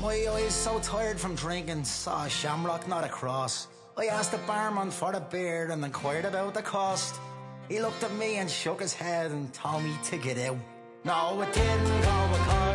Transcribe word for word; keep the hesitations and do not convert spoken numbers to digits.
My eyes so tired from drinking, saw a shamrock, not a cross. I asked the barman for a beer and inquired about the cost. He looked at me and shook his head and told me to get out. No, it didn't go because